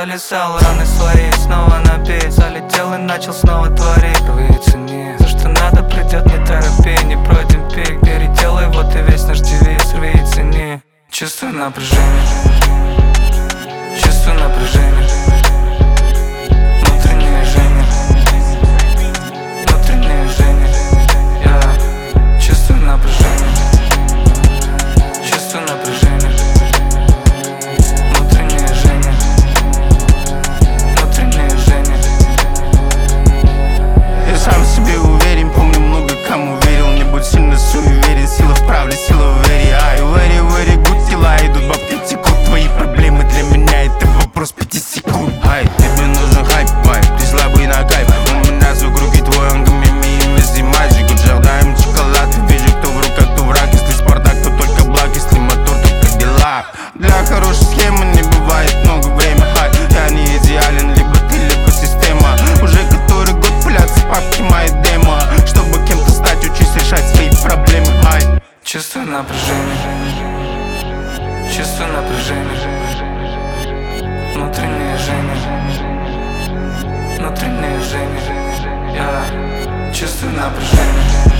залезал, раны свои снова набить. Залетел и начал снова творить. Рви и цени, то что надо придет, не торопи. Не пройдем пик, переделай, вот и весь наш девиз. Рви и цени, чувствую напряжение. Чувствую напряжение. Внутреннее жжение. Внутреннее жжение. Я чувствую напряжение. Чувствую напряжение. Внутреннее жжение. Внутреннее жжение. Я сам в себе уверен, помню, много кому верил. Не будь сильно суеверен, сила в правде, сила в вере. Ай, very good, дела идут, бабки текут. Твои проблемы для меня это вопрос 5 секунд. Ай, тебе нужен хайп, вайп, ты слабый на кайф. У меня звук руки твой, ангами вместе мальчик. Джардаем шоколад, вижу, кто в руках, кто враг. Если Спартак, то только благ, если мотор, то как дела. Для хорошей схемы не бывает много времени. Хай, я не идеален, либо ты, либо система. Уже который год пылятся папки мои демо. Чтобы кем-то стать, учись решать свои проблемы. Хай, чувствую напряжение. Чувствую напряжение. Внутреннее жжение. Внутреннее жжение. Я чувствую напряжение.